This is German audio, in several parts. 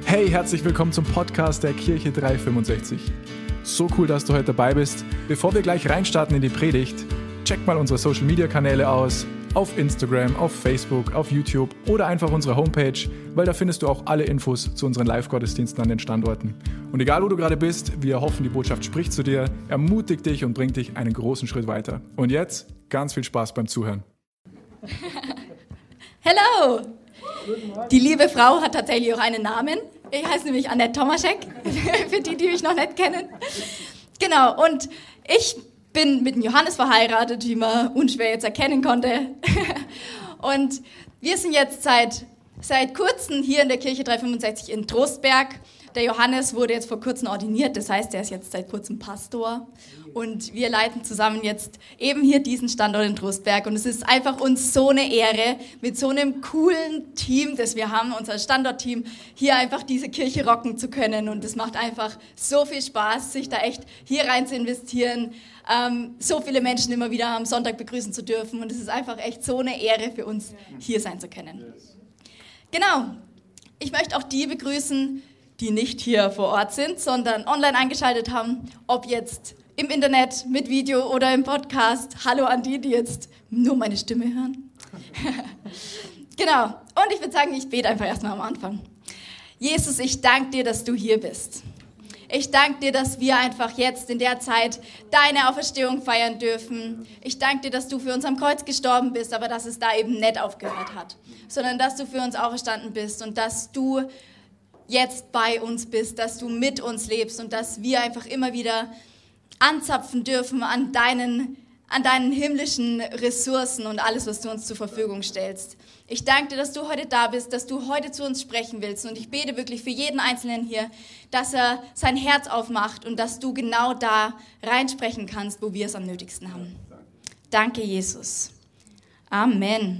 Hey, herzlich willkommen zum Podcast der Kirche 365. So cool, dass du heute dabei bist. Bevor wir gleich reinstarten in die Predigt, check mal unsere Social-Media-Kanäle aus. Auf Instagram, auf Facebook, auf YouTube oder einfach unsere Homepage, weil da findest du auch alle Infos zu unseren Live-Gottesdiensten an den Standorten. Und egal, wo du gerade bist, wir hoffen, die Botschaft spricht zu dir, ermutigt dich und bringt dich einen großen Schritt weiter. Und jetzt ganz viel Spaß beim Zuhören. Hello! Die liebe Frau hat tatsächlich auch einen Namen. Ich heiße nämlich Annette Tomaschek, für die mich noch nicht kennen. Genau, und ich bin mit dem Johannes verheiratet, wie man unschwer jetzt erkennen konnte. Und wir sind jetzt seit kurzem hier in der Kirche 365 in Trostberg. Der Johannes wurde jetzt vor kurzem ordiniert, das heißt, er ist jetzt seit kurzem Pastor. Und wir leiten zusammen jetzt eben hier diesen Standort in Trostberg. Und es ist einfach uns so eine Ehre, mit so einem coolen Team, das wir haben, unser Standortteam, hier einfach diese Kirche rocken zu können. Und es macht einfach so viel Spaß, sich da echt hier rein zu investieren, so viele Menschen immer wieder am Sonntag begrüßen zu dürfen. Und es ist einfach echt so eine Ehre für uns, hier sein zu können. Genau, ich möchte auch die begrüßen, die nicht hier vor Ort sind, sondern online eingeschaltet haben, ob jetzt im Internet, mit Video oder im Podcast. Hallo an die jetzt nur meine Stimme hören. Genau, und ich würde sagen, ich bete einfach erstmal am Anfang. Jesus, ich danke dir, dass du hier bist. Ich danke dir, dass wir einfach jetzt in der Zeit deine Auferstehung feiern dürfen. Ich danke dir, dass du für uns am Kreuz gestorben bist, aber dass es da eben nicht aufgehört hat, sondern dass du für uns auferstanden bist und dass du jetzt bei uns bist, dass du mit uns lebst und dass wir einfach immer wieder anzapfen dürfen an deinen himmlischen Ressourcen und alles, was du uns zur Verfügung stellst. Ich danke dir, dass du heute da bist, dass du heute zu uns sprechen willst und ich bete wirklich für jeden Einzelnen hier, dass er sein Herz aufmacht und dass du genau da reinsprechen kannst, wo wir es am nötigsten haben. Danke, Jesus. Amen.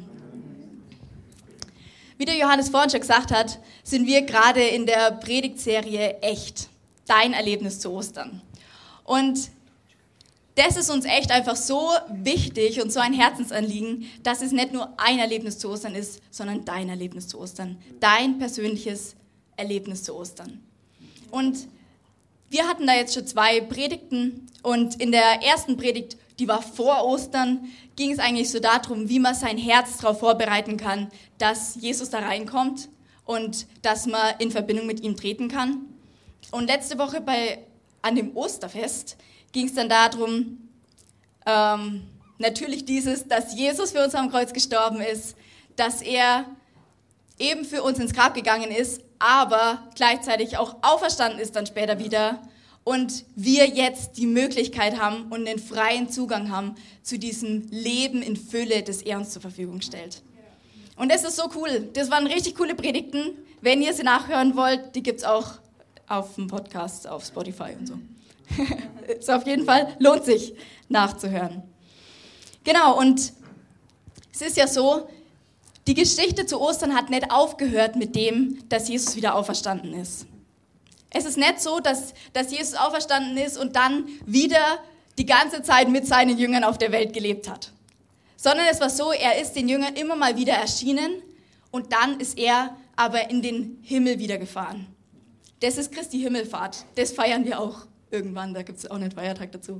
Wie der Johannes vorhin schon gesagt hat, sind wir gerade in der Predigtserie Echt, dein Erlebnis zu Ostern. Und das ist uns echt einfach so wichtig und so ein Herzensanliegen, dass es nicht nur ein Erlebnis zu Ostern ist, sondern dein Erlebnis zu Ostern, dein persönliches Erlebnis zu Ostern. Und wir hatten da jetzt schon 2 Predigten und in der ersten Predigt, die war vor Ostern, ging es eigentlich so darum, wie man sein Herz darauf vorbereiten kann, dass Jesus da reinkommt und dass man in Verbindung mit ihm treten kann. Und letzte Woche an dem Osterfest ging es dann darum, natürlich dass Jesus für uns am Kreuz gestorben ist, dass er eben für uns ins Grab gegangen ist, aber gleichzeitig auch auferstanden ist dann später wieder und wir jetzt die Möglichkeit haben und den freien Zugang haben zu diesem Leben in Fülle, das er uns zur Verfügung stellt. Und das ist so cool. Das waren richtig coole Predigten. Wenn ihr sie nachhören wollt, die gibt es auch auf dem Podcast, auf Spotify und so. Ist auf jeden Fall, lohnt sich nachzuhören. Genau, und es ist ja so, die Geschichte zu Ostern hat nicht aufgehört mit dem, dass Jesus wieder auferstanden ist. Es ist nicht so, dass Jesus auferstanden ist und dann wieder die ganze Zeit mit seinen Jüngern auf der Welt gelebt hat. Sondern es war so, er ist den Jüngern immer mal wieder erschienen und dann ist er aber in den Himmel wieder gefahren. Das ist Christi Himmelfahrt, das feiern wir auch irgendwann, da gibt es auch einen Feiertag dazu.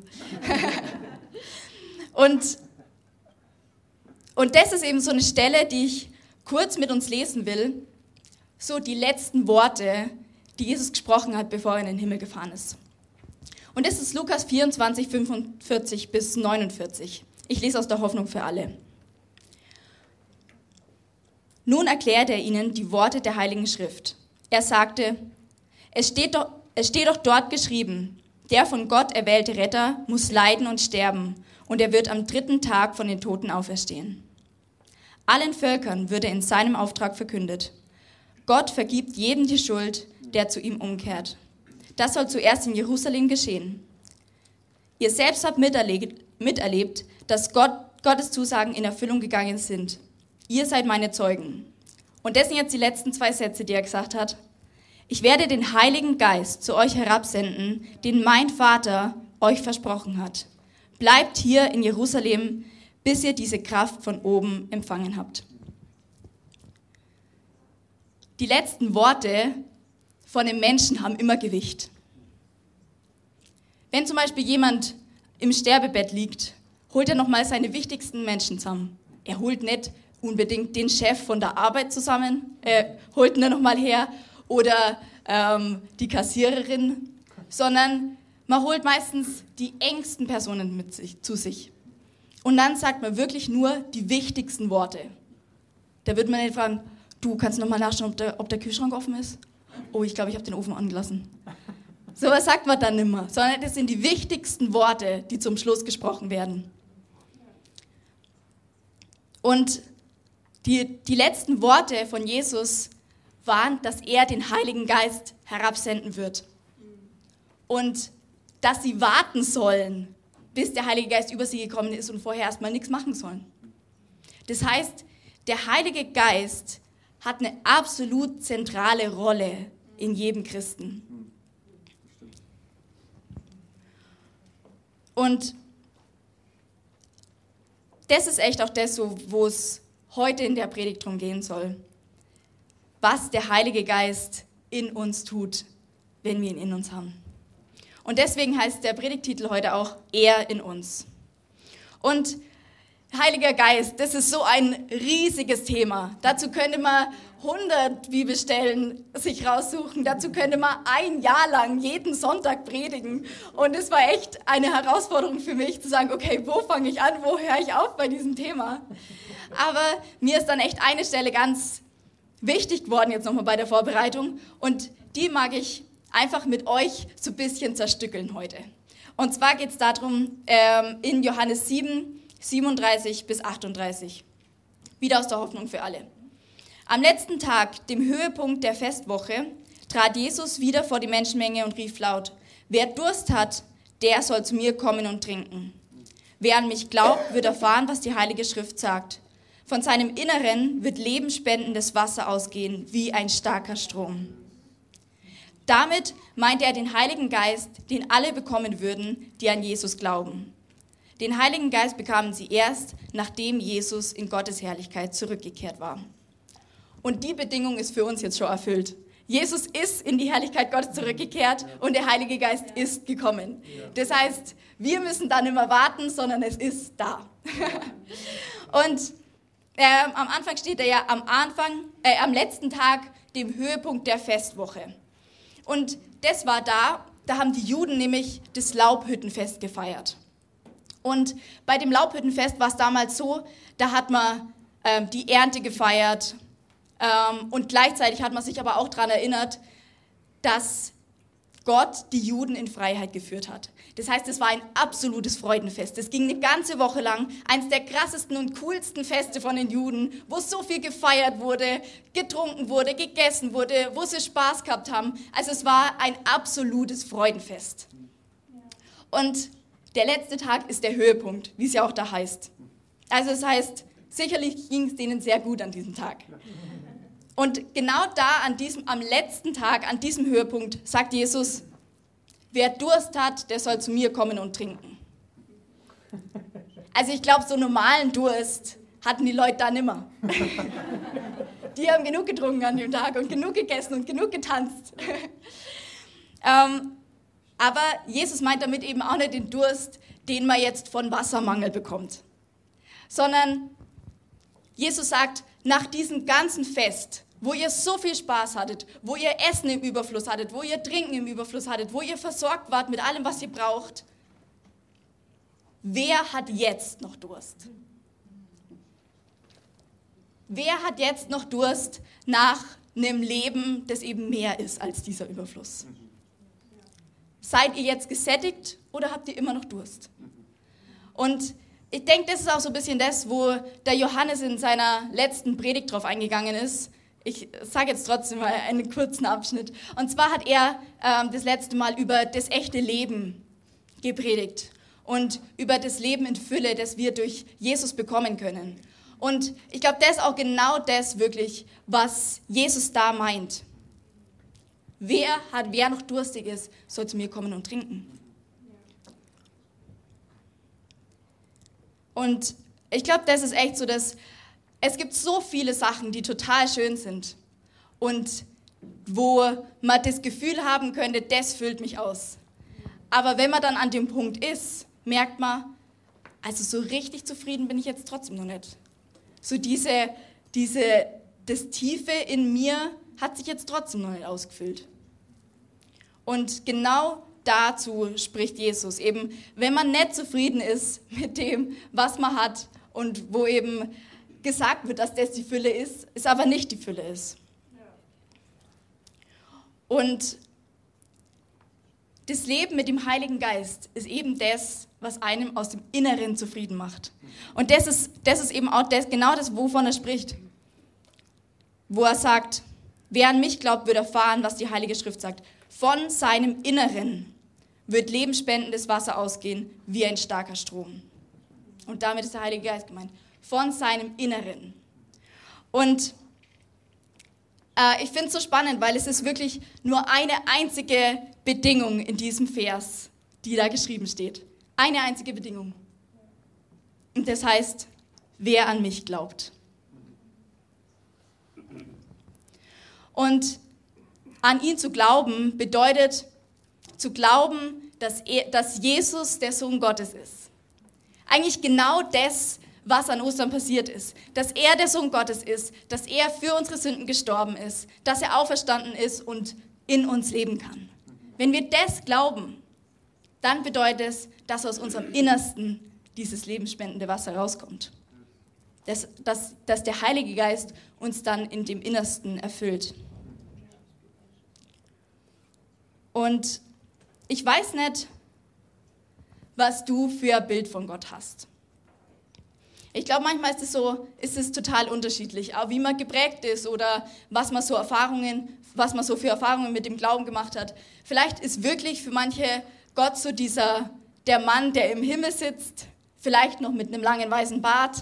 Und das ist eben so eine Stelle, die ich kurz mit uns lesen will, so die letzten Worte, die Jesus gesprochen hat, bevor er in den Himmel gefahren ist. Und das ist Lukas 24, 45 bis 49. Ich lese aus der Hoffnung für alle. Nun erklärte er ihnen die Worte der Heiligen Schrift. Er sagte, es steht doch dort geschrieben, der von Gott erwählte Retter muss leiden und sterben und er wird am 3. Tag von den Toten auferstehen. Allen Völkern würde in seinem Auftrag verkündet. Gott vergibt jedem die Schuld, der zu ihm umkehrt. Das soll zuerst in Jerusalem geschehen. Ihr selbst habt miterlebt, dass Gottes Zusagen in Erfüllung gegangen sind. Ihr seid meine Zeugen. Und das sind jetzt die letzten 2 Sätze, die er gesagt hat. Ich werde den Heiligen Geist zu euch herabsenden, den mein Vater euch versprochen hat. Bleibt hier in Jerusalem, bis ihr diese Kraft von oben empfangen habt. Die letzten Worte von den Menschen haben immer Gewicht. Wenn zum Beispiel jemand im Sterbebett liegt, holt er nochmal seine wichtigsten Menschen zusammen. Er holt nicht unbedingt den Chef von der Arbeit zusammen, holt ihn nochmal her oder die Kassiererin, sondern man holt meistens die engsten Personen zu sich. Und dann sagt man wirklich nur die wichtigsten Worte. Da wird man nicht fragen, du kannst nochmal nachschauen, ob der Kühlschrank offen ist? Oh, ich glaube, ich habe den Ofen angelassen. So was sagt man dann nimmer, sondern das sind die wichtigsten Worte, die zum Schluss gesprochen werden. Und die letzten Worte von Jesus waren, dass er den Heiligen Geist herabsenden wird. Und dass sie warten sollen, bis der Heilige Geist über sie gekommen ist und vorher erstmal nichts machen sollen. Das heißt, der Heilige Geist hat eine absolut zentrale Rolle in jedem Christen. Und das ist echt auch das, wo es heute in der Predigt drum gehen soll. Was der Heilige Geist in uns tut, wenn wir ihn in uns haben. Und deswegen heißt der Predigttitel heute auch Er in uns. Und Heiliger Geist, das ist so ein riesiges Thema. Dazu könnte man 100 Bibelstellen sich raussuchen. Dazu könnte man ein Jahr lang jeden Sonntag predigen. Und es war echt eine Herausforderung für mich, zu sagen, okay, wo fange ich an, wo höre ich auf bei diesem Thema? Aber mir ist dann echt eine Stelle ganz wichtig geworden, jetzt nochmal bei der Vorbereitung. Und die mag ich einfach mit euch so ein bisschen zerstückeln heute. Und zwar geht es darum, in Johannes 7, 37 bis 38. Wieder aus der Hoffnung für alle. Am letzten Tag, dem Höhepunkt der Festwoche, trat Jesus wieder vor die Menschenmenge und rief laut, wer Durst hat, der soll zu mir kommen und trinken. Wer an mich glaubt, wird erfahren, was die Heilige Schrift sagt. Von seinem Inneren wird lebensspendendes Wasser ausgehen, wie ein starker Strom. Damit meinte er den Heiligen Geist, den alle bekommen würden, die an Jesus glauben. Den Heiligen Geist bekamen sie erst, nachdem Jesus in Gottes Herrlichkeit zurückgekehrt war. Und die Bedingung ist für uns jetzt schon erfüllt. Jesus ist in die Herrlichkeit Gottes zurückgekehrt und der Heilige Geist ist gekommen. Das heißt, wir müssen da nicht mehr warten, sondern es ist da. Und am Anfang steht er ja am letzten Tag, dem Höhepunkt der Festwoche. Und das war da haben die Juden nämlich das Laubhüttenfest gefeiert. Und bei dem Laubhüttenfest war es damals so, da hat man die Ernte gefeiert und gleichzeitig hat man sich aber auch daran erinnert, dass Gott die Juden in Freiheit geführt hat. Das heißt, es war ein absolutes Freudenfest. Es ging eine ganze Woche lang, eines der krassesten und coolsten Feste von den Juden, wo so viel gefeiert wurde, getrunken wurde, gegessen wurde, wo sie Spaß gehabt haben. Also es war ein absolutes Freudenfest. Und der letzte Tag ist der Höhepunkt, wie es ja auch da heißt. Also es heißt, sicherlich ging es denen sehr gut an diesem Tag. Und genau da, am letzten Tag, an diesem Höhepunkt, sagt Jesus, wer Durst hat, der soll zu mir kommen und trinken. Also ich glaube, so normalen Durst hatten die Leute da nimmer. Die haben genug getrunken an dem Tag und genug gegessen und genug getanzt. Aber Jesus meint damit eben auch nicht den Durst, den man jetzt von Wassermangel bekommt. Sondern Jesus sagt, nach diesem ganzen Fest, wo ihr so viel Spaß hattet, wo ihr Essen im Überfluss hattet, wo ihr Trinken im Überfluss hattet, wo ihr versorgt wart mit allem, was ihr braucht, wer hat jetzt noch Durst? Wer hat jetzt noch Durst nach einem Leben, das eben mehr ist als dieser Überfluss? Seid ihr jetzt gesättige oder habt ihr immer noch Durst? Und ich denke, das ist auch so ein bisschen das, wo der Johannes in seiner letzten Predigt drauf eingegangen ist. Ich sage jetzt trotzdem mal einen kurzen Abschnitt. Und zwar hat er das letzte Mal über das echte Leben gepredigt und über das Leben in Fülle, das wir durch Jesus bekommen können. Und ich glaube, das ist auch genau das wirklich, was Jesus da meint. Wer noch durstig ist, soll zu mir kommen und trinken. Und ich glaube, das ist echt so, dass es gibt so viele Sachen, die total schön sind und wo man das Gefühl haben könnte, das füllt mich aus. Aber wenn man dann an dem Punkt ist, merkt man, also so richtig zufrieden bin ich jetzt trotzdem noch nicht. So das Tiefe in mir hat sich jetzt trotzdem noch nicht ausgefüllt. Und genau dazu spricht Jesus. Eben, wenn man nicht zufrieden ist mit dem, was man hat und wo eben gesagt wird, dass das die Fülle ist, es aber nicht die Fülle ist. Und das Leben mit dem Heiligen Geist ist eben das, was einem aus dem Inneren zufrieden macht. Und das ist eben auch genau das, wovon er spricht. Wo er sagt, wer an mich glaubt, wird erfahren, was die Heilige Schrift sagt. Von seinem Inneren wird lebensspendendes Wasser ausgehen, wie ein starker Strom. Und damit ist der Heilige Geist gemeint. Von seinem Inneren. Und ich finde es so spannend, weil es ist wirklich nur eine einzige Bedingung in diesem Vers, die da geschrieben steht. Eine einzige Bedingung. Und das heißt, wer an mich glaubt. Und an ihn zu glauben bedeutet zu glauben, dass Jesus der Sohn Gottes ist. Eigentlich genau das, was an Ostern passiert ist. Dass er der Sohn Gottes ist, dass er für unsere Sünden gestorben ist, dass er auferstanden ist und in uns leben kann. Wenn wir das glauben, dann bedeutet es, dass aus unserem Innersten dieses lebensspendende Wasser rauskommt. Dass der Heilige Geist uns dann in dem Innersten erfüllt. Und ich weiß nicht, was du für ein Bild von Gott hast. Ich glaube, manchmal ist es total unterschiedlich, auch wie man geprägt ist oder was man so für Erfahrungen mit dem Glauben gemacht hat. Vielleicht ist wirklich für manche Gott so der Mann, der im Himmel sitzt, vielleicht noch mit einem langen weißen Bart.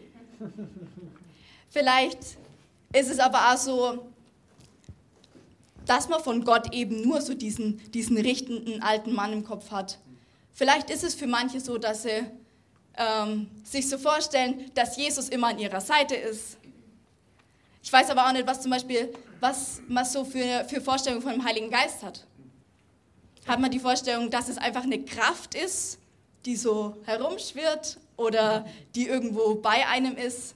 Vielleicht ist es aber auch so, dass man von Gott eben nur so diesen richtenden alten Mann im Kopf hat. Vielleicht ist es für manche so, dass sie sich so vorstellen, dass Jesus immer an ihrer Seite ist. Ich weiß aber auch nicht, was man so für Vorstellungen von dem Heiligen Geist hat. Hat man die Vorstellung, dass es einfach eine Kraft ist, die so herumschwirrt oder die irgendwo bei einem ist?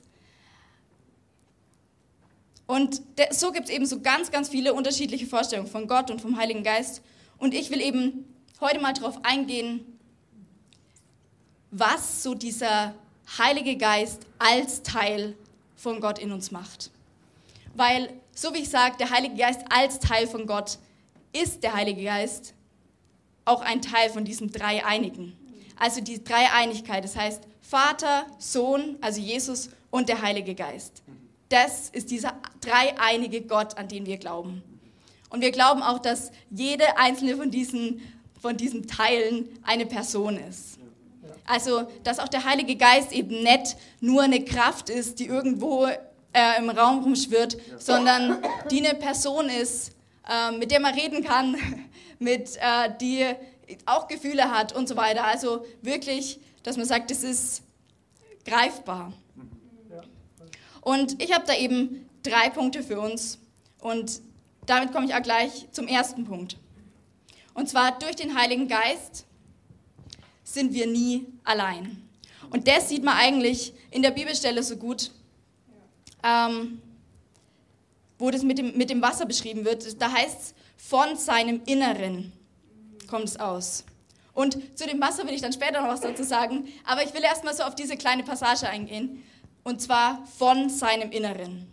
Und so gibt es eben so ganz, ganz viele unterschiedliche Vorstellungen von Gott und vom Heiligen Geist. Und ich will eben heute mal darauf eingehen, was so dieser Heilige Geist als Teil von Gott in uns macht. Weil, so wie ich sage, der Heilige Geist als Teil von Gott ist der Heilige Geist auch ein Teil von diesem Dreieinigen. Also die Dreieinigkeit, das heißt Vater, Sohn, also Jesus und der Heilige Geist. Das ist dieser dreieinige Gott, an den wir glauben. Und wir glauben auch, dass jede einzelne von diesen Teilen eine Person ist. Also, dass auch der Heilige Geist eben nicht nur eine Kraft ist, die irgendwo im Raum rumschwirrt, sondern die eine Person ist, mit der man reden kann, die auch Gefühle hat und so weiter. Also wirklich, dass man sagt, das ist greifbar. Und ich habe da eben 3 Punkte für uns und damit komme ich auch gleich zum ersten Punkt. Und zwar durch den Heiligen Geist sind wir nie allein. Und das sieht man eigentlich in der Bibelstelle so gut, wo das mit dem Wasser beschrieben wird. Da heißt es, von seinem Inneren kommt es aus. Und zu dem Wasser will ich dann später noch was dazu sagen, aber ich will erstmal so auf diese kleine Passage eingehen, und zwar von seinem Inneren.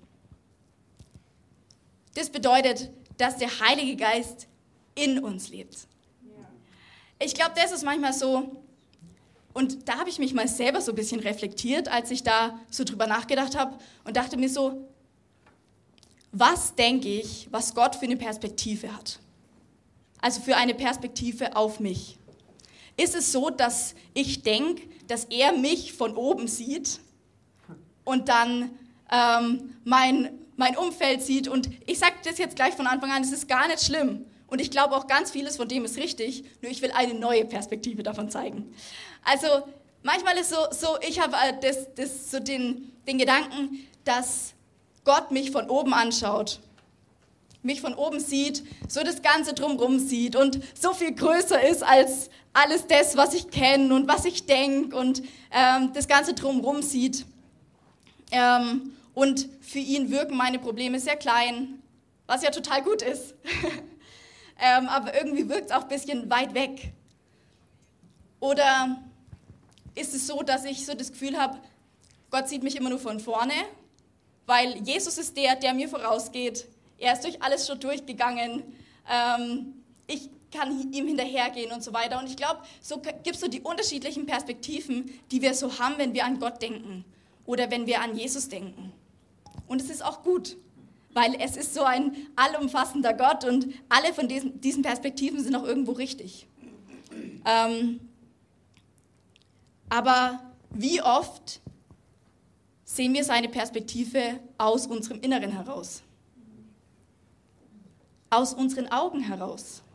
Das bedeutet, dass der Heilige Geist in uns lebt. Ich glaube, das ist manchmal so, und da habe ich mich mal selber so ein bisschen reflektiert, als ich da so drüber nachgedacht habe und dachte mir so, was denke ich, was Gott für eine Perspektive hat? Also für eine Perspektive auf mich. Ist es so, dass ich denke, dass er mich von oben sieht und dann mein Umfeld sieht? Und ich sage das jetzt gleich von Anfang an, es ist gar nicht schlimm. Und ich glaube auch ganz vieles von dem ist richtig, nur ich will eine neue Perspektive davon zeigen. Also manchmal ist so ich habe so den Gedanken, dass Gott mich von oben anschaut mich von oben sieht, so das Ganze drumherum sieht und so viel größer ist als alles das, was ich kenne und was ich denke und das Ganze drumherum sieht. Und für ihn wirken meine Probleme sehr klein, was ja total gut ist. Aber irgendwie wirkt es auch ein bisschen weit weg. Oder ist es so, dass ich so das Gefühl habe, Gott sieht mich immer nur von vorne, weil Jesus ist der mir vorausgeht. Er ist durch alles schon durchgegangen. Ich kann ihm hinterhergehen und so weiter. Und ich glaube, so gibt es so die unterschiedlichen Perspektiven, die wir so haben, wenn wir an Gott denken oder wenn wir an Jesus denken. Und es ist auch gut, weil es ist so ein allumfassender Gott und alle von diesen Perspektiven sind auch irgendwo richtig. Aber wie oft sehen wir seine Perspektive aus unserem Inneren heraus? Aus unseren Augen heraus?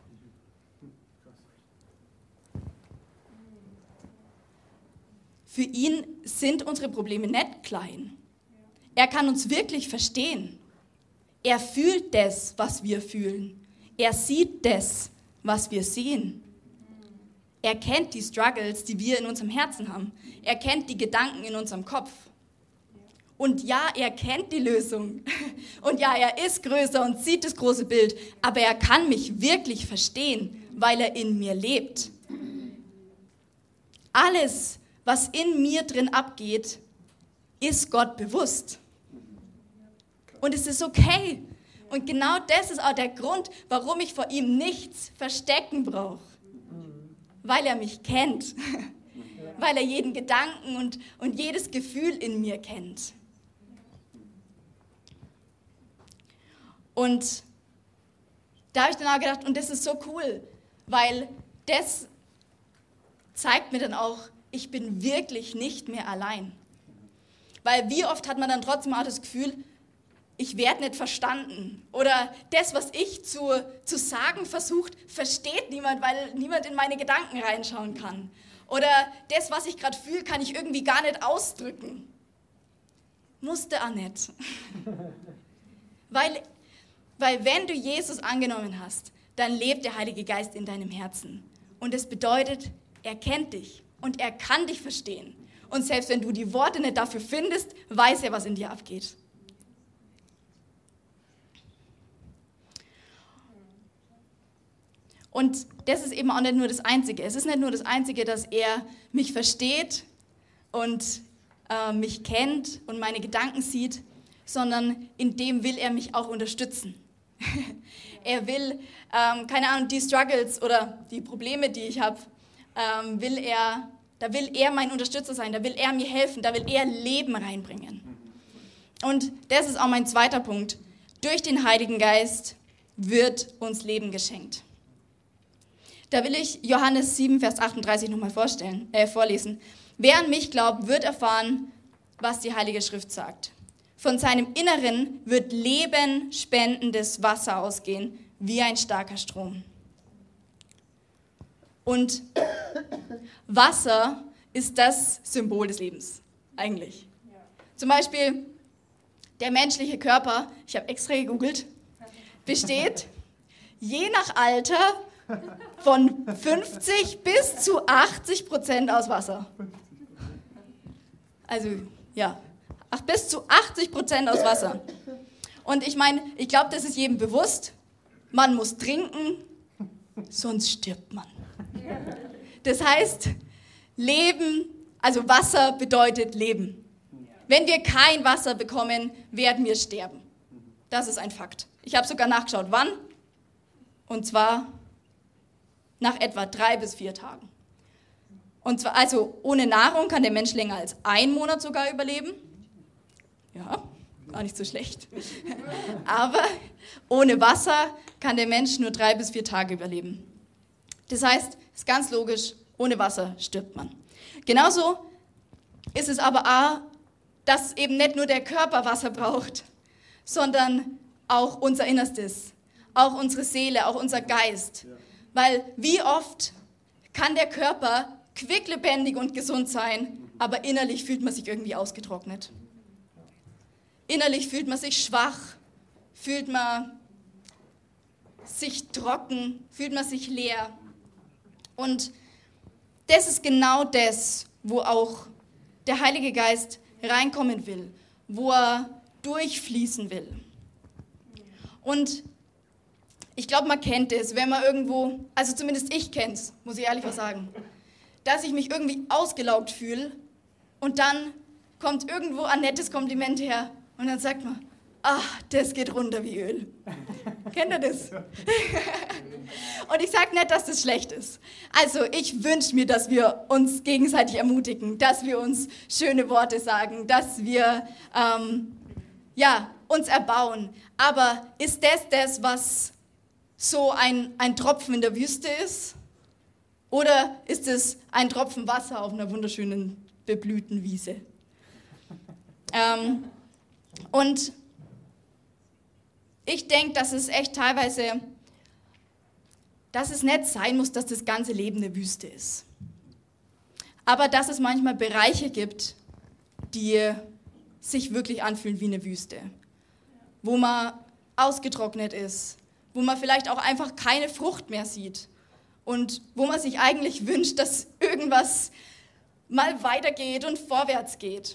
Für ihn sind unsere Probleme nicht klein. Er kann uns wirklich verstehen. Er fühlt das, was wir fühlen. Er sieht das, was wir sehen. Er kennt die Struggles, die wir in unserem Herzen haben. Er kennt die Gedanken in unserem Kopf. Und ja, er kennt die Lösung. Und ja, er ist größer und sieht das große Bild. Aber er kann mich wirklich verstehen, weil er in mir lebt. Alles, was in mir drin abgeht, ist Gott bewusst. Und es ist okay. Und genau das ist auch der Grund, warum ich vor ihm nichts verstecken brauche. Weil er mich kennt. Weil er jeden Gedanken und jedes Gefühl in mir kennt. Und da habe ich dann auch gedacht, und das ist so cool, weil das zeigt mir dann auch, ich bin wirklich nicht mehr allein. Weil wie oft hat man dann trotzdem auch das Gefühl, ich werde nicht verstanden. Oder das, was ich zu sagen versucht, versteht niemand, weil niemand in meine Gedanken reinschauen kann. Oder das, was ich gerade fühle, kann ich irgendwie gar nicht ausdrücken. Musste auch nicht. Weil wenn du Jesus angenommen hast, dann lebt der Heilige Geist in deinem Herzen. Und das bedeutet, er kennt dich und er kann dich verstehen. Und selbst wenn du die Worte nicht dafür findest, weiß er, was in dir abgeht. Und das ist eben auch nicht nur das Einzige. Es ist nicht nur das Einzige, dass er mich versteht und mich kennt und meine Gedanken sieht, sondern in dem will er mich auch unterstützen. Er will, keine Ahnung, die Struggles oder die Probleme, die ich habe, da will er mein Unterstützer sein, da will er mir helfen, da will er Leben reinbringen. Und das ist auch mein zweiter Punkt. Durch den Heiligen Geist wird uns Leben geschenkt. Da will ich Johannes 7, Vers 38 nochmal vorlesen. Wer an mich glaubt, wird erfahren, was die Heilige Schrift sagt. Von seinem Inneren wird lebenspendendes Wasser ausgehen, wie ein starker Strom. Und Wasser ist das Symbol des Lebens, eigentlich. Ja. Zum Beispiel, der menschliche Körper, ich habe extra gegoogelt, besteht je nach Alter von 50 bis zu 80% aus Wasser. Also, ja, bis zu 80% aus Wasser. Und ich meine, ich glaube, das ist jedem bewusst. Man muss trinken, sonst stirbt man. Das heißt, Leben, also Wasser bedeutet Leben. Wenn wir kein Wasser bekommen, werden wir sterben. Das ist ein Fakt. Ich habe sogar nachgeschaut, wann. Und zwar nach etwa 3 bis 4 Tagen. Und zwar, also ohne Nahrung kann der Mensch länger als 1 Monat sogar überleben. Ja, gar nicht so schlecht. Aber ohne Wasser kann der Mensch nur 3 bis 4 Tage überleben. Das heißt, ist ganz logisch, ohne Wasser stirbt man. Genauso ist es aber auch, dass eben nicht nur der Körper Wasser braucht, sondern auch unser Innerstes, auch unsere Seele, auch unser Geist. Weil wie oft kann der Körper quicklebendig und gesund sein, aber innerlich fühlt man sich irgendwie ausgetrocknet. Innerlich fühlt man sich schwach, fühlt man sich trocken, fühlt man sich leer. Und das ist genau das, wo auch der Heilige Geist reinkommen will, wo er durchfließen will. Und ich glaube, man kennt es, wenn man irgendwo, also zumindest ich kenne es, muss ich ehrlich was sagen, dass ich mich irgendwie ausgelaugt fühle und dann kommt irgendwo ein nettes Kompliment her und dann sagt man, ach, das geht runter wie Öl. Kennt ihr das? Und ich sage nicht, dass das schlecht ist. Also ich wünsche mir, dass wir uns gegenseitig ermutigen, dass wir uns schöne Worte sagen, dass wir uns erbauen. Aber ist das, was so ein Tropfen in der Wüste ist? Oder ist es ein Tropfen Wasser auf einer wunderschönen, beblühten Wiese? Und ich denke, dass es echt teilweise, dass es nicht sein muss, dass das ganze Leben eine Wüste ist. Aber dass es manchmal Bereiche gibt, die sich wirklich anfühlen wie eine Wüste. Wo man ausgetrocknet ist, wo man vielleicht auch einfach keine Frucht mehr sieht und wo man sich eigentlich wünscht, dass irgendwas mal weitergeht und vorwärts geht.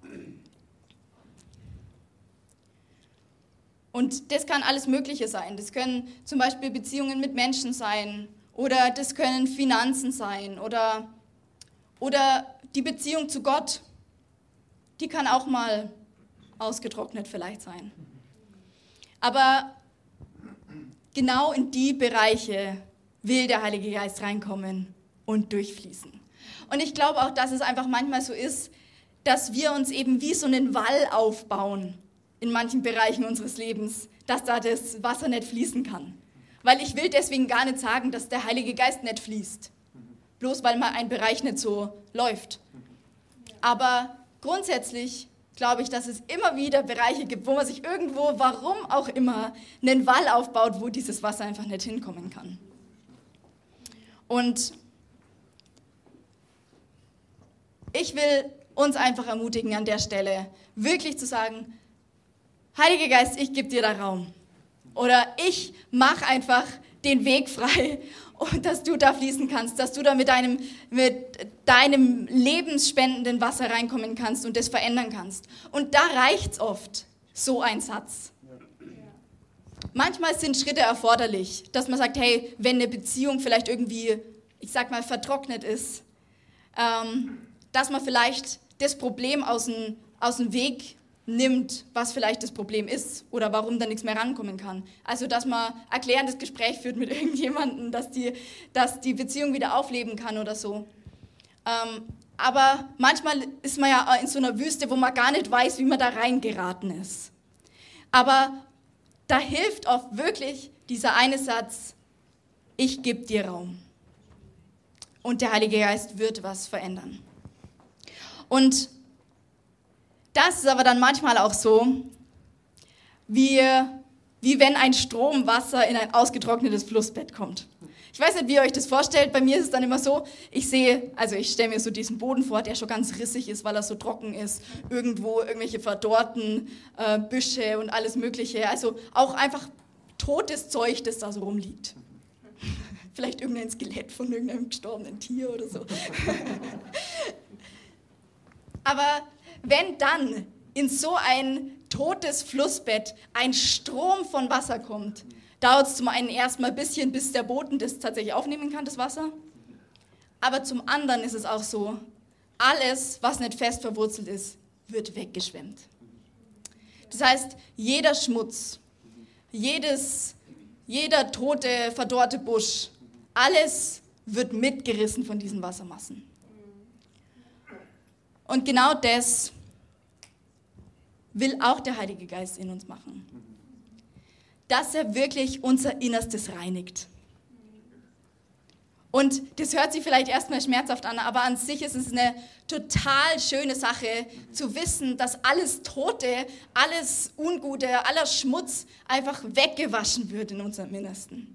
Und das kann alles Mögliche sein. Das können zum Beispiel Beziehungen mit Menschen sein oder das können Finanzen sein oder die Beziehung zu Gott. Die kann auch mal ausgetrocknet vielleicht sein. Aber genau in die Bereiche will der Heilige Geist reinkommen und durchfließen. Und ich glaube auch, dass es einfach manchmal so ist, dass wir uns eben wie so einen Wall aufbauen in manchen Bereichen unseres Lebens, dass da das Wasser nicht fließen kann. Weil ich will deswegen gar nicht sagen, dass der Heilige Geist nicht fließt. Bloß weil mal ein Bereich nicht so läuft. Aber grundsätzlich glaube ich, dass es immer wieder Bereiche gibt, wo man sich irgendwo, warum auch immer, einen Wall aufbaut, wo dieses Wasser einfach nicht hinkommen kann. Und ich will uns einfach ermutigen an der Stelle, wirklich zu sagen, Heiliger Geist, ich gebe dir da Raum. Oder ich mache einfach den Weg frei, und dass du da fließen kannst, dass du da mit deinem lebensspendenden Wasser reinkommen kannst und das verändern kannst. Und da reicht's oft, so ein Satz. Manchmal sind Schritte erforderlich, dass man sagt, hey, wenn eine Beziehung vielleicht irgendwie, ich sag mal, vertrocknet ist, dass man vielleicht das Problem aus dem Weg nimmt, was vielleicht das Problem ist oder warum da nichts mehr rankommen kann. Also, dass man erklärendes Gespräch führt mit irgendjemandem, dass die Beziehung wieder aufleben kann oder so. Aber manchmal ist man ja in so einer Wüste, wo man gar nicht weiß, wie man da reingeraten ist. Aber da hilft oft wirklich dieser eine Satz, ich gebe dir Raum. Und der Heilige Geist wird was verändern. Und das ist aber dann manchmal auch so, wie wenn ein Strom Wasser in ein ausgetrocknetes Flussbett kommt. Ich weiß nicht, wie ihr euch das vorstellt, bei mir ist es dann immer so, ich stelle mir so diesen Boden vor, der schon ganz rissig ist, weil er so trocken ist, irgendwo irgendwelche verdorrten Büsche und alles Mögliche, also auch einfach totes Zeug, das da so rumliegt. Vielleicht irgendein Skelett von irgendeinem gestorbenen Tier oder so. Aber wenn dann in so ein totes Flussbett ein Strom von Wasser kommt, dauert es zum einen erstmal ein bisschen, bis der Boden das tatsächlich aufnehmen kann, das Wasser. Aber zum anderen ist es auch so, alles, was nicht fest verwurzelt ist, wird weggeschwemmt. Das heißt, jeder Schmutz, jeder tote, verdorrte Busch, alles wird mitgerissen von diesen Wassermassen. Und genau das will auch der Heilige Geist in uns machen. Dass er wirklich unser Innerstes reinigt. Und das hört sich vielleicht erstmal schmerzhaft an, aber an sich ist es eine total schöne Sache, zu wissen, dass alles Tote, alles Ungute, aller Schmutz einfach weggewaschen wird in unserem Innersten.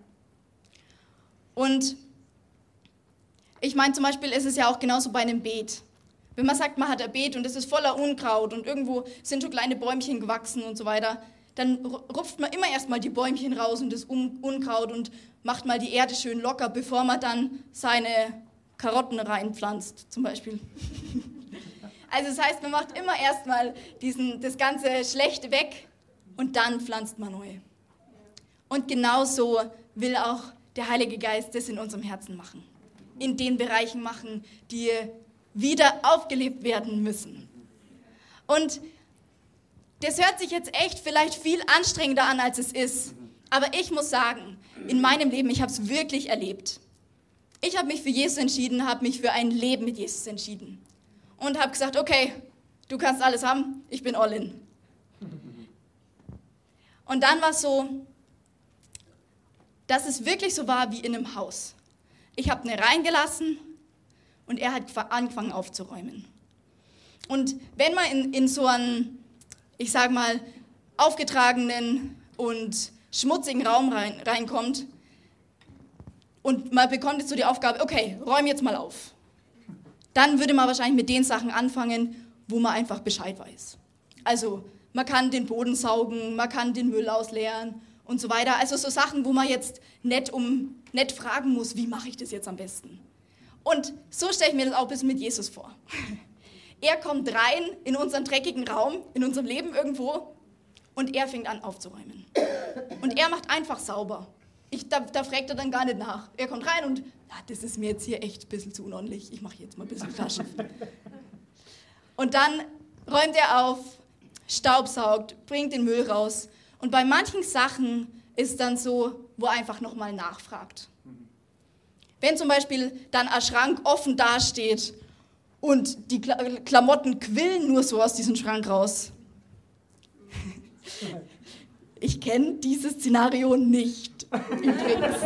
Und ich meine, zum Beispiel ist es ja auch genauso bei einem Beet. Wenn man sagt, man hat ein Beet und es ist voller Unkraut und irgendwo sind schon kleine Bäumchen gewachsen und so weiter, dann rupft man immer erstmal die Bäumchen raus und das Unkraut und macht mal die Erde schön locker, bevor man dann seine Karotten reinpflanzt, zum Beispiel. Also das heißt, man macht immer erstmal das ganze Schlechte weg und dann pflanzt man neu. Und genauso will auch der Heilige Geist das in unserem Herzen machen. In den Bereichen machen, die wieder aufgelebt werden müssen. Und das hört sich jetzt echt vielleicht viel anstrengender an, als es ist. Aber ich muss sagen, in meinem Leben, ich habe es wirklich erlebt. Ich habe mich für Jesus entschieden, habe mich für ein Leben mit Jesus entschieden. Und habe gesagt, okay, du kannst alles haben, ich bin all in. Und dann war es so, dass es wirklich so war wie in einem Haus. Ich habe ihn reingelassen und er hat angefangen aufzuräumen. Und wenn man in so einen, ich sag mal, aufgetragenen und schmutzigen Raum reinkommt und man bekommt jetzt so die Aufgabe, okay, räum jetzt mal auf. Dann würde man wahrscheinlich mit den Sachen anfangen, wo man einfach Bescheid weiß. Also man kann den Boden saugen, man kann den Müll ausleeren und so weiter. Also so Sachen, wo man jetzt nicht fragen muss, wie mache ich das jetzt am besten. Und so stelle ich mir das auch ein bisschen mit Jesus vor. Er kommt rein in unseren dreckigen Raum, in unserem Leben irgendwo und er fängt an aufzuräumen. Und er macht einfach sauber. Da fragt er dann gar nicht nach. Er kommt rein und, das ist mir jetzt hier echt ein bisschen zu unordentlich. Ich mache jetzt mal ein bisschen Flasche. Und dann räumt er auf, staubsaugt, bringt den Müll raus. Und bei manchen Sachen ist es dann so, wo er einfach nochmal nachfragt. Wenn zum Beispiel dann ein Schrank offen dasteht und die Klamotten quillen nur so aus diesem Schrank raus. Ich kenne dieses Szenario nicht, übrigens.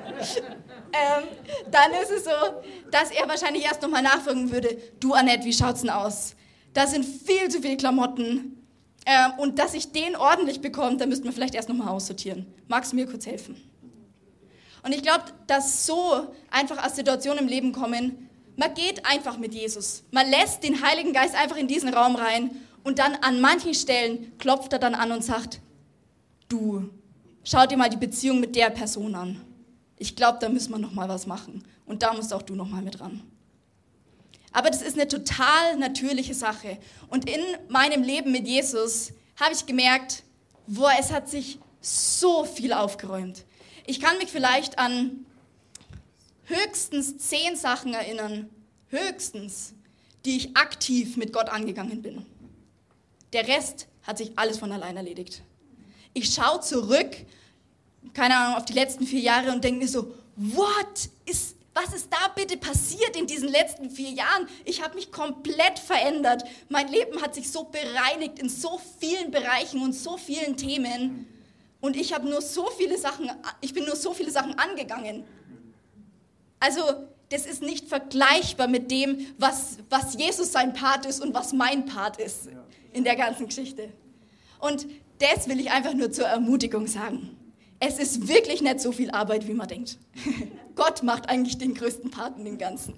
Dann ist es so, dass er wahrscheinlich erst nochmal nachfragen würde, du Annette, wie schaut's denn aus? Da sind viel zu viele Klamotten und dass ich den ordentlich bekomme, da müssten wir vielleicht erst nochmal aussortieren. Magst du mir kurz helfen? Und ich glaube, dass so einfach aus Situationen im Leben kommen, man geht einfach mit Jesus. Man lässt den Heiligen Geist einfach in diesen Raum rein und dann an manchen Stellen klopft er dann an und sagt, du, schau dir mal die Beziehung mit der Person an. Ich glaube, da müssen wir noch mal was machen. Und da musst auch du noch mal mit ran. Aber das ist eine total natürliche Sache. Und in meinem Leben mit Jesus habe ich gemerkt, es hat sich so viel aufgeräumt. Ich kann mich vielleicht an höchstens 10 Sachen erinnern, höchstens, die ich aktiv mit Gott angegangen bin. Der Rest hat sich alles von allein erledigt. Ich schaue zurück, keine Ahnung, auf die letzten 4 Jahre und denke mir so, was ist da bitte passiert in diesen letzten 4 Jahren? Ich habe mich komplett verändert. Mein Leben hat sich so bereinigt in so vielen Bereichen und so vielen Themen. Und ich bin nur so viele Sachen angegangen. Also, das ist nicht vergleichbar mit dem, was Jesus sein Part ist und was mein Part ist in der ganzen Geschichte. Und das will ich einfach nur zur Ermutigung sagen. Es ist wirklich nicht so viel Arbeit, wie man denkt. Gott macht eigentlich den größten Part in dem Ganzen.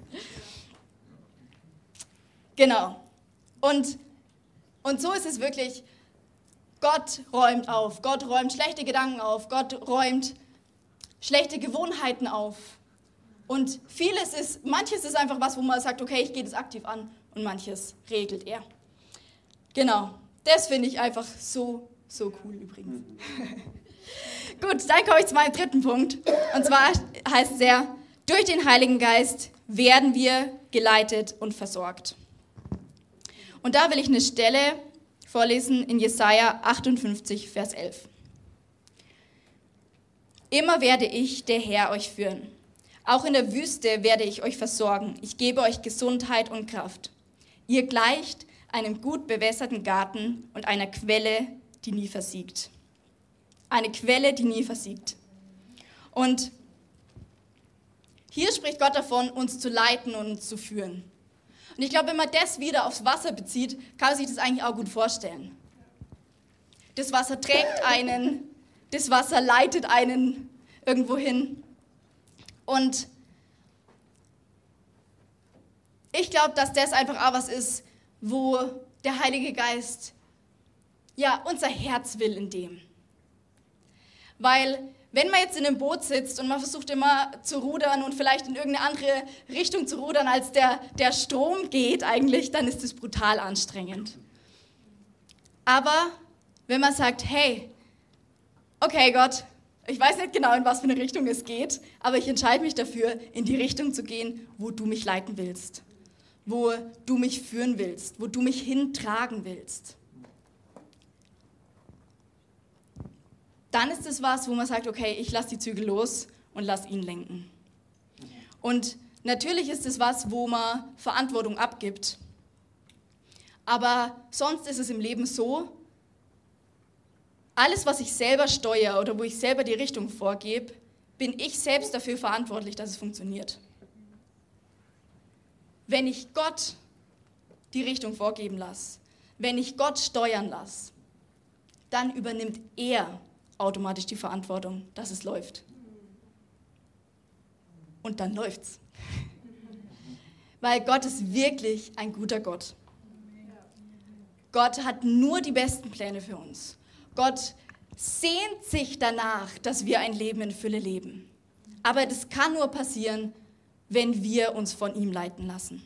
Genau. Und so ist es wirklich. Gott räumt auf. Gott räumt schlechte Gedanken auf. Gott räumt schlechte Gewohnheiten auf. Und manches ist einfach was, wo man sagt, okay, ich gehe das aktiv an. Und manches regelt er. Genau. Das finde ich einfach so cool übrigens. Gut, dann komme ich zu meinem 3. Punkt. Und zwar heißt es ja, durch den Heiligen Geist werden wir geleitet und versorgt. Und da will ich eine Stelle vorlesen in Jesaja 58, Vers 11. Immer werde ich, der Herr, euch führen. Auch in der Wüste werde ich euch versorgen. Ich gebe euch Gesundheit und Kraft. Ihr gleicht einem gut bewässerten Garten und einer Quelle, die nie versiegt. Eine Quelle, die nie versiegt. Und hier spricht Gott davon, uns zu leiten und uns zu führen. Und ich glaube, wenn man das wieder aufs Wasser bezieht, kann man sich das eigentlich auch gut vorstellen. Das Wasser trägt einen, das Wasser leitet einen irgendwo hin. Und ich glaube, dass das einfach auch was ist, wo der Heilige Geist unser Herz will in dem. Weil wenn man jetzt in einem Boot sitzt und man versucht immer zu rudern und vielleicht in irgendeine andere Richtung zu rudern, als der Strom geht eigentlich, dann ist es brutal anstrengend. Aber wenn man sagt, hey, okay Gott, ich weiß nicht genau, in was für eine Richtung es geht, aber ich entscheide mich dafür, in die Richtung zu gehen, wo du mich leiten willst, wo du mich führen willst, wo du mich hintragen willst. Dann ist es was, wo man sagt, okay, ich lasse die Zügel los und lasse ihn lenken. Und natürlich ist es was, wo man Verantwortung abgibt. Aber sonst ist es im Leben so, alles, was ich selber steuere oder wo ich selber die Richtung vorgebe, bin ich selbst dafür verantwortlich, dass es funktioniert. Wenn ich Gott die Richtung vorgeben lasse, wenn ich Gott steuern lasse, dann übernimmt er automatisch die Verantwortung, dass es läuft. Und dann läuft's. Weil Gott ist wirklich ein guter Gott. Gott hat nur die besten Pläne für uns. Gott sehnt sich danach, dass wir ein Leben in Fülle leben. Aber das kann nur passieren, wenn wir uns von ihm leiten lassen.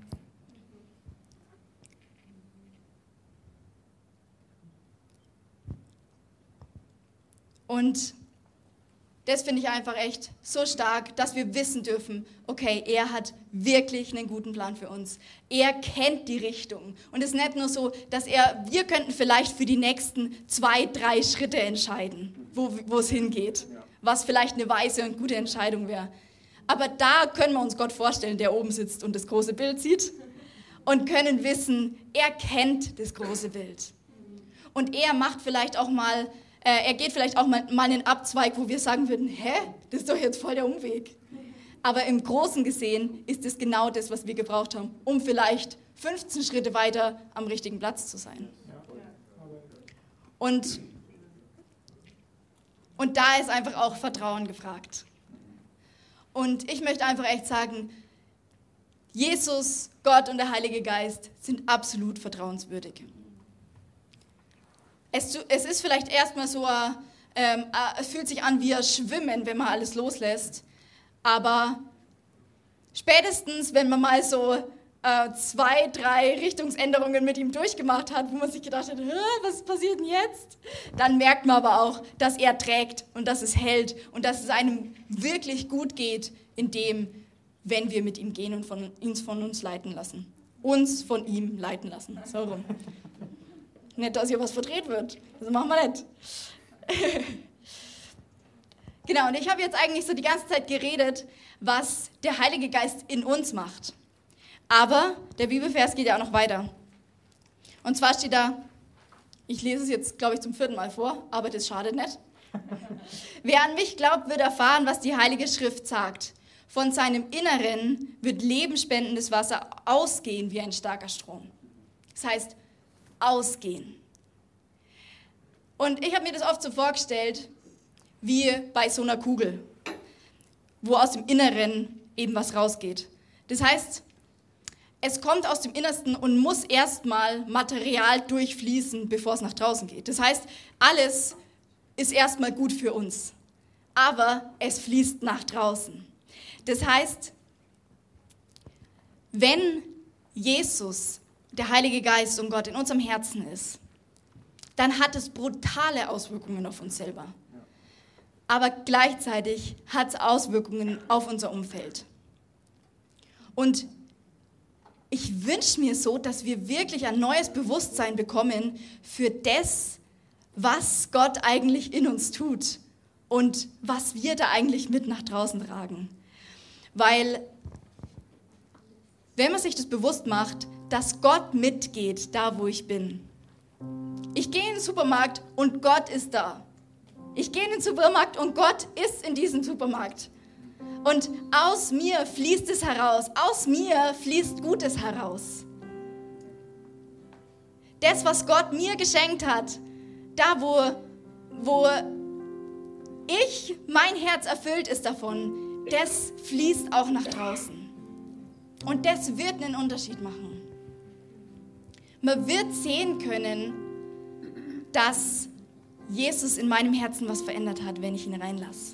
Und das finde ich einfach echt so stark, dass wir wissen dürfen, okay, er hat wirklich einen guten Plan für uns. Er kennt die Richtung. Und es ist nicht nur so, dass wir könnten vielleicht für die nächsten 2, 3 Schritte entscheiden, wo es hingeht, was vielleicht eine weise und gute Entscheidung wäre. Aber da können wir uns Gott vorstellen, der oben sitzt und das große Bild sieht und können wissen, er kennt das große Bild. Und er macht vielleicht auch mal er geht vielleicht auch mal einen Abzweig, wo wir sagen würden, das ist doch jetzt voll der Umweg. Aber im Großen gesehen ist es genau das, was wir gebraucht haben, um vielleicht 15 Schritte weiter am richtigen Platz zu sein. Und da ist einfach auch Vertrauen gefragt. Und ich möchte einfach echt sagen, Jesus, Gott und der Heilige Geist sind absolut vertrauenswürdig. Es ist vielleicht erstmal so, es fühlt sich an wie ein Schwimmen, wenn man alles loslässt. Aber spätestens, wenn man mal so 2, 3 Richtungsänderungen mit ihm durchgemacht hat, wo man sich gedacht hat, was passiert denn jetzt? Dann merkt man aber auch, dass er trägt und dass es hält und dass es einem wirklich gut geht, wenn wir mit ihm gehen und uns von uns leiten lassen. Uns von ihm leiten lassen. So rum. Nicht, dass hier was verdreht wird. Das machen wir nicht. Genau, und ich habe jetzt eigentlich so die ganze Zeit geredet, was der Heilige Geist in uns macht. Aber der Bibelvers geht ja auch noch weiter. Und zwar steht da, ich lese es jetzt, glaube ich, zum 4. Mal vor, aber das schadet nicht. Wer an mich glaubt, wird erfahren, was die Heilige Schrift sagt. Von seinem Inneren wird lebensspendendes Wasser ausgehen wie ein starker Strom. Das heißt, ausgehen. Und ich habe mir das oft so vorgestellt, wie bei so einer Kugel, wo aus dem Inneren eben was rausgeht. Das heißt, es kommt aus dem Innersten und muss erstmal Material durchfließen, bevor es nach draußen geht. Das heißt, alles ist erstmal gut für uns, aber es fließt nach draußen. Das heißt, wenn Jesus, der Heilige Geist und Gott in unserem Herzen ist, dann hat es brutale Auswirkungen auf uns selber. Aber gleichzeitig hat es Auswirkungen auf unser Umfeld. Und ich wünsche mir so, dass wir wirklich ein neues Bewusstsein bekommen für das, was Gott eigentlich in uns tut und was wir da eigentlich mit nach draußen tragen. Weil, wenn man sich das bewusst macht, dass Gott mitgeht, da wo ich bin. Ich gehe in den Supermarkt und Gott ist da. Ich gehe in den Supermarkt und Gott ist in diesem Supermarkt. Und aus mir fließt es heraus. Aus mir fließt Gutes heraus. Das, was Gott mir geschenkt hat, da wo mein Herz erfüllt ist davon, das fließt auch nach draußen. Und das wird einen Unterschied machen. Man wird sehen können, dass Jesus in meinem Herzen was verändert hat, wenn ich ihn reinlasse.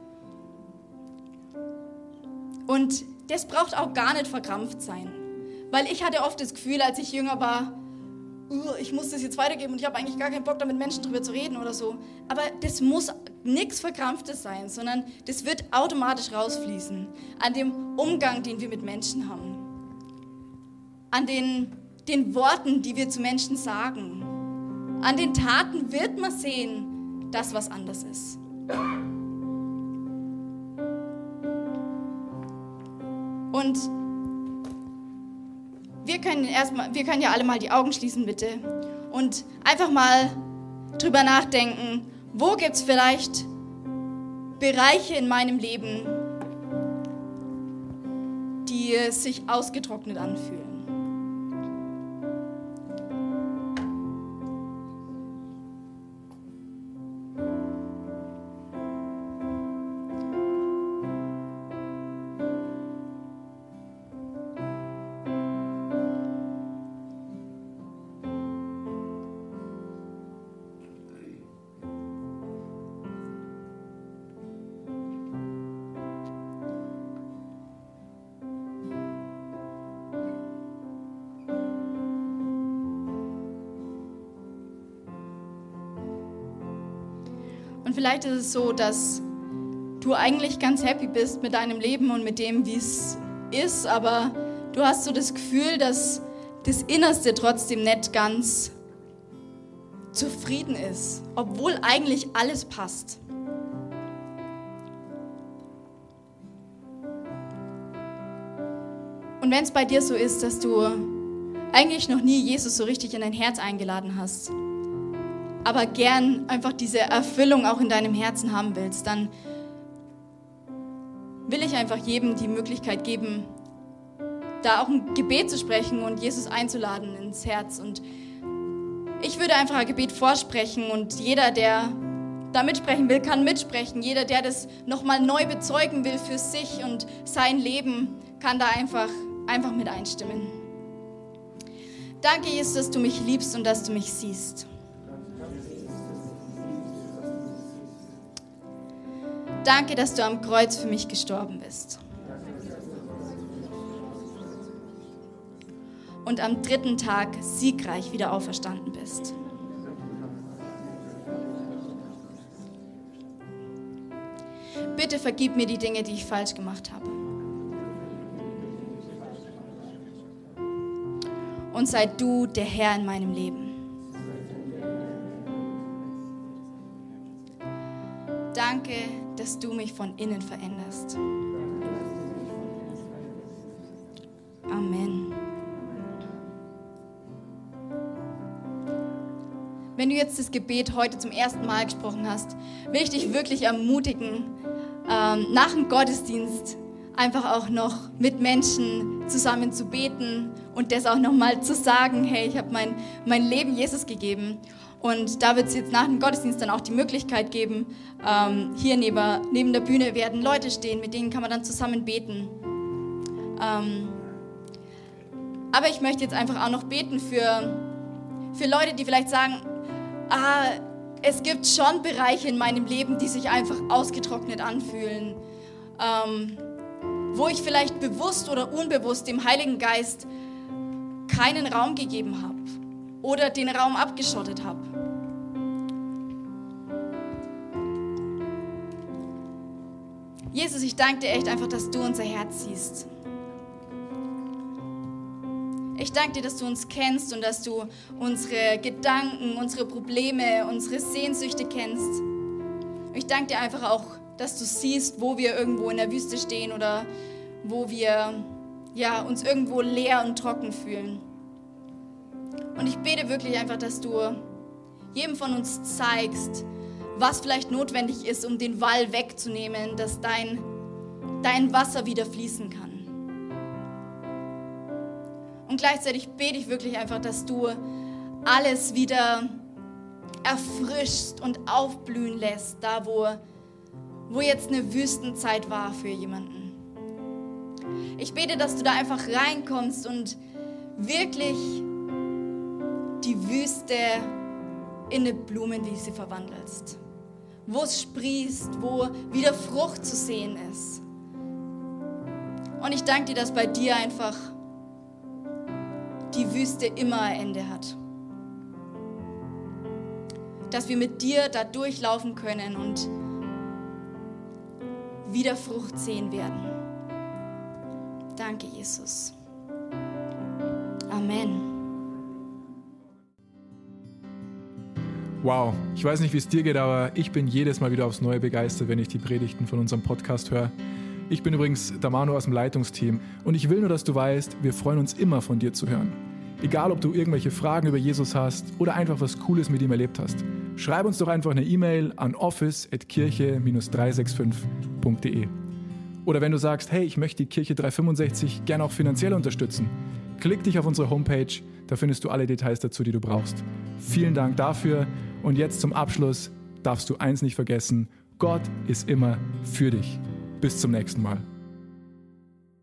Und das braucht auch gar nicht verkrampft sein. Weil ich hatte oft das Gefühl, als ich jünger war, ich muss das jetzt weitergeben und ich habe eigentlich gar keinen Bock, da mit Menschen drüber zu reden oder so. Aber das muss nichts Verkrampftes sein, sondern das wird automatisch rausfließen an dem Umgang, den wir mit Menschen haben. An den Worten, die wir zu Menschen sagen. An den Taten wird man sehen, dass was anders ist. Und wir können ja alle mal die Augen schließen, bitte. Und einfach mal drüber nachdenken, wo gibt es vielleicht Bereiche in meinem Leben, die sich ausgetrocknet anfühlen. Und vielleicht ist es so, dass du eigentlich ganz happy bist mit deinem Leben und mit dem, wie es ist, aber du hast so das Gefühl, dass das Innerste trotzdem nicht ganz zufrieden ist, obwohl eigentlich alles passt. Und wenn es bei dir so ist, dass du eigentlich noch nie Jesus so richtig in dein Herz eingeladen hast, aber gern einfach diese Erfüllung auch in deinem Herzen haben willst, dann will ich einfach jedem die Möglichkeit geben, da auch ein Gebet zu sprechen und Jesus einzuladen ins Herz. Und ich würde einfach ein Gebet vorsprechen und jeder, der da mitsprechen will, kann mitsprechen. Jeder, der das nochmal neu bezeugen will für sich und sein Leben, kann da einfach mit einstimmen. Danke, Jesus, dass du mich liebst und dass du mich siehst. Danke, dass du am Kreuz für mich gestorben bist. Und am 3. Tag siegreich wieder auferstanden bist. Bitte vergib mir die Dinge, die ich falsch gemacht habe. Und sei du der Herr in meinem Leben. Danke, dass du mich von innen veränderst. Amen. Wenn du jetzt das Gebet heute zum ersten Mal gesprochen hast, will ich dich wirklich ermutigen, nach dem Gottesdienst einfach auch noch mit Menschen zusammen zu beten und das auch nochmal zu sagen, hey, ich habe mein Leben Jesus gegeben. Und da wird es jetzt nach dem Gottesdienst dann auch die Möglichkeit geben, hier neben der Bühne werden Leute stehen, mit denen kann man dann zusammen beten. Aber ich möchte jetzt einfach auch noch beten für Leute, die vielleicht sagen, es gibt schon Bereiche in meinem Leben, die sich einfach ausgetrocknet anfühlen, wo ich vielleicht bewusst oder unbewusst dem Heiligen Geist keinen Raum gegeben habe oder den Raum abgeschottet habe. Jesus, ich danke dir echt einfach, dass du unser Herz siehst. Ich danke dir, dass du uns kennst und dass du unsere Gedanken, unsere Probleme, unsere Sehnsüchte kennst. Ich danke dir einfach auch, dass du siehst, wo wir irgendwo in der Wüste stehen oder wo wir uns irgendwo leer und trocken fühlen. Und ich bete wirklich einfach, dass du jedem von uns zeigst, was vielleicht notwendig ist, um den Wall wegzunehmen, dass dein Wasser wieder fließen kann. Und gleichzeitig bete ich wirklich einfach, dass du alles wieder erfrischst und aufblühen lässt, da wo jetzt eine Wüstenzeit war für jemanden. Ich bete, dass du da einfach reinkommst und wirklich die Wüste in eine Blumenwiese verwandelst, wo es sprießt, wo wieder Frucht zu sehen ist. Und ich danke dir, dass bei dir einfach die Wüste immer ein Ende hat. Dass wir mit dir da durchlaufen können und wieder Frucht sehen werden. Danke, Jesus. Amen. Wow, ich weiß nicht, wie es dir geht, aber ich bin jedes Mal wieder aufs Neue begeistert, wenn ich die Predigten von unserem Podcast höre. Ich bin übrigens der Manu aus dem Leitungsteam und ich will nur, dass du weißt, wir freuen uns immer von dir zu hören. Egal, ob du irgendwelche Fragen über Jesus hast oder einfach was Cooles mit ihm erlebt hast. Schreib uns doch einfach eine E-Mail an office@kirche-365.de. Oder wenn du sagst, hey, ich möchte die Kirche 365 gerne auch finanziell unterstützen, klick dich auf unsere Homepage, da findest du alle Details dazu, die du brauchst. Vielen Dank dafür und jetzt zum Abschluss darfst du eins nicht vergessen, Gott ist immer für dich. Bis zum nächsten Mal.